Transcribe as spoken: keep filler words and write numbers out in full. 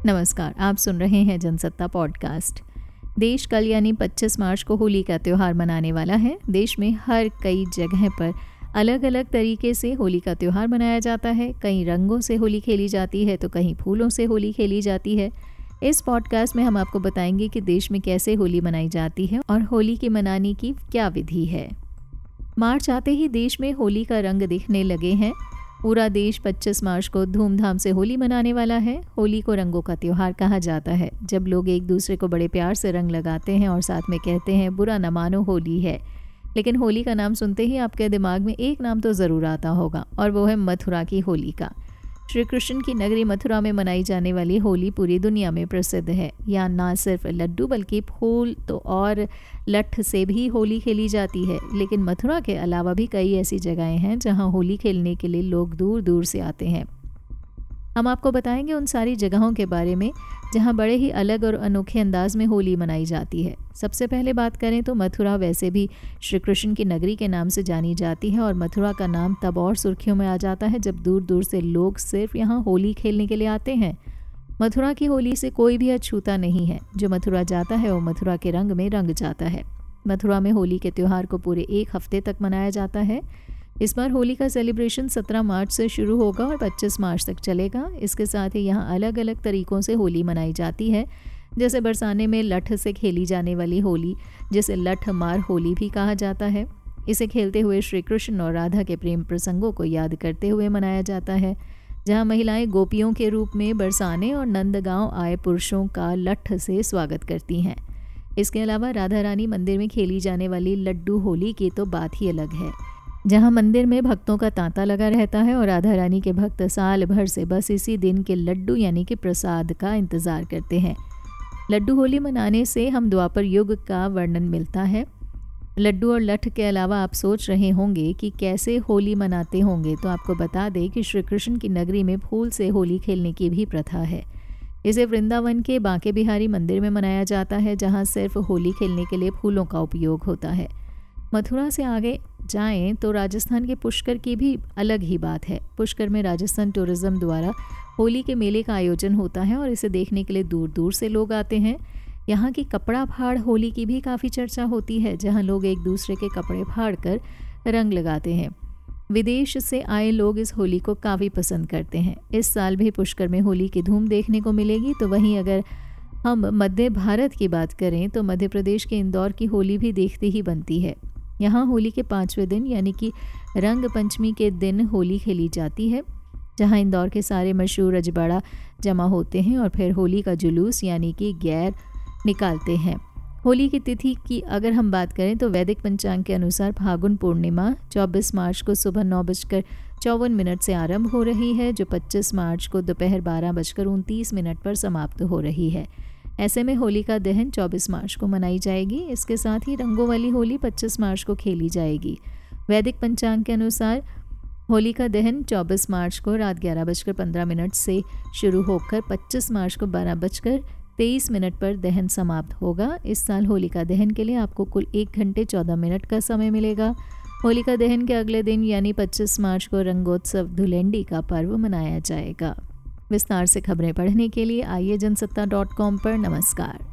नमस्कार, आप सुन रहे हैं जनसत्ता पॉडकास्ट। देश कल यानी पच्चीस मार्च को होली का त्यौहार मनाने वाला है। देश में हर कई जगह पर अलग अलग तरीके से होली का त्यौहार मनाया जाता है। कहीं रंगों से होली खेली जाती है तो कहीं फूलों से होली खेली जाती है। इस पॉडकास्ट में हम आपको बताएंगे कि देश में कैसे होली मनाई जाती है और होली के मनाने की क्या विधि है। मार्च आते ही देश में होली का रंग दिखने लगे हैं। पूरा देश पच्चीस मार्च को धूमधाम से होली मनाने वाला है। होली को रंगों का त्यौहार कहा जाता है, जब लोग एक दूसरे को बड़े प्यार से रंग लगाते हैं और साथ में कहते हैं बुरा न मानो होली है। लेकिन होली का नाम सुनते ही आपके दिमाग में एक नाम तो ज़रूर आता होगा और वो है मथुरा की होली का। श्री कृष्ण की नगरी मथुरा में मनाई जाने वाली होली पूरी दुनिया में प्रसिद्ध है। यहाँ ना सिर्फ लड्डू बल्कि फूल तो और लठ से भी होली खेली जाती है। लेकिन मथुरा के अलावा भी कई ऐसी जगहें हैं जहाँ होली खेलने के लिए लोग दूर दूर से आते हैं। हम आपको बताएंगे उन सारी जगहों के बारे में जहाँ बड़े ही अलग और अनोखे अंदाज में होली मनाई जाती है। सबसे पहले बात करें तो मथुरा वैसे भी श्री कृष्ण की नगरी के नाम से जानी जाती है और मथुरा का नाम तब और सुर्खियों में आ जाता है जब दूर दूर से लोग सिर्फ यहाँ होली खेलने के लिए आते हैं। मथुरा की होली से कोई भी अछूता नहीं है। जो मथुरा जाता है वो मथुरा के रंग में रंग जाता है। मथुरा में होली के त्यौहार को पूरे एक हफ्ते तक मनाया जाता है। इस बार होली का सेलिब्रेशन सत्रह मार्च से शुरू होगा और पच्चीस मार्च तक चलेगा। इसके साथ ही यहाँ अलग अलग तरीक़ों से होली मनाई जाती है, जैसे बरसाने में लठ से खेली जाने वाली होली, जिसे लठ मार होली भी कहा जाता है। इसे खेलते हुए श्री कृष्ण और राधा के प्रेम प्रसंगों को याद करते हुए मनाया जाता है, जहाँ महिलाएं गोपियों के रूप में बरसाने और नंदगांव आए पुरुषों का लठ से स्वागत करती हैं। इसके अलावा राधा रानी मंदिर में खेली जाने वाली लड्डू होली की तो बात ही अलग है, जहां मंदिर में भक्तों का तांता लगा रहता है और राधा रानी के भक्त साल भर से बस इसी दिन के लड्डू यानी कि प्रसाद का इंतज़ार करते हैं। लड्डू होली मनाने से हम द्वापर युग का वर्णन मिलता है। लड्डू और लठ के अलावा आप सोच रहे होंगे कि कैसे होली मनाते होंगे, तो आपको बता दें कि श्री कृष्ण की नगरी में फूल से होली खेलने की भी प्रथा है। इसे वृंदावन के बांके बिहारी मंदिर में मनाया जाता है, जहाँ सिर्फ होली खेलने के लिए फूलों का उपयोग होता है। मथुरा से आगे जाएं तो राजस्थान के पुष्कर की भी अलग ही बात है। पुष्कर में राजस्थान टूरिज्म द्वारा होली के मेले का आयोजन होता है और इसे देखने के लिए दूर दूर से लोग आते हैं। यहाँ की कपड़ा फाड़ होली की भी काफ़ी चर्चा होती है, जहाँ लोग एक दूसरे के कपड़े फाड़ कर रंग लगाते हैं। विदेश से आए लोग इस होली को काफ़ी पसंद करते हैं। इस साल भी पुष्कर में होली की धूम देखने को मिलेगी। तो वहीं अगर हम मध्य भारत की बात करें तो मध्य प्रदेश के इंदौर की होली भी देखती ही बनती है। यहाँ होली के पाँचवें दिन यानी कि रंग पंचमी के दिन होली खेली जाती है, जहाँ इंदौर के सारे मशहूर रजवाड़ा जमा होते हैं और फिर होली का जुलूस यानी कि गैर निकालते हैं। होली की तिथि की अगर हम बात करें तो वैदिक पंचांग के अनुसार फागुन पूर्णिमा चौबीस मार्च को सुबह नौ बजकर चौवन मिनट से आरंभ हो रही है, जो पच्चीस मार्च को दोपहर बारह बजकर उनतीस मिनट पर समाप्त हो रही है। ऐसे में होली का दहन चौबीस मार्च को मनाई जाएगी। इसके साथ ही रंगों वाली होली पच्चीस मार्च को खेली जाएगी। वैदिक पंचांग के अनुसार होली का दहन चौबीस मार्च को रात ग्यारह बजकर पंद्रह मिनट से शुरू होकर पच्चीस मार्च को बारह बजकर तेईस मिनट पर दहन समाप्त होगा। इस साल होली का दहन के लिए आपको कुल एक घंटे चौदह मिनट का समय मिलेगा। होली का दहन के अगले दिन यानी पच्चीस मार्च को रंगोत्सव धुलेंडी का पर्व मनाया जाएगा। विस्तार से खबरें पढ़ने के लिए आइए जनसत्ता डॉट कॉम पर। नमस्कार।